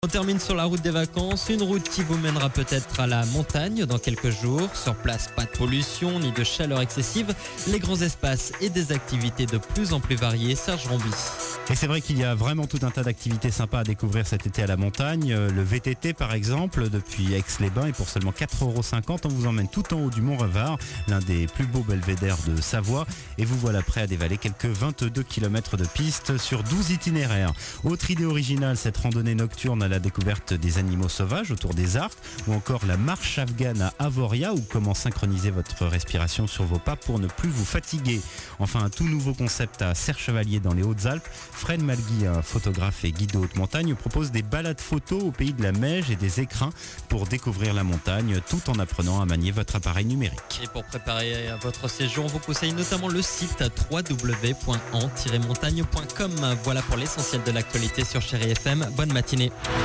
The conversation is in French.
On termine sur la route des vacances, une route qui vous mènera peut-être à la montagne dans quelques jours. Sur place, pas de pollution ni de chaleur excessive, les grands espaces et des activités de plus en plus variées. Serge Romby. Et c'est vrai qu'il y a vraiment tout un tas d'activités sympas à découvrir cet été à la montagne. Le VTT par exemple, depuis Aix-les-Bains, et pour seulement 4,50 €, on vous emmène tout en haut du Mont Revard, l'un des plus beaux belvédères de Savoie. Et vous voilà prêt à dévaler quelques 22 km de piste sur 12 itinéraires. Autre idée originale, cette randonnée nocturne à la découverte des animaux sauvages autour des arcs, ou encore la marche afghane à Avoria, ou comment synchroniser votre respiration sur vos pas pour ne plus vous fatiguer. Enfin, un tout nouveau concept à Serre-Chevalier dans les Hautes-Alpes. Fred Malgui, un photographe et guide de haute montagne, propose des balades photos au pays de la Meige et des écrins pour découvrir la montagne tout en apprenant à manier votre appareil numérique. Et pour préparer votre séjour, on vous conseille notamment le site www.en-montagne.com. Voilà pour l'essentiel de l'actualité sur Chéri FM. Bonne matinée.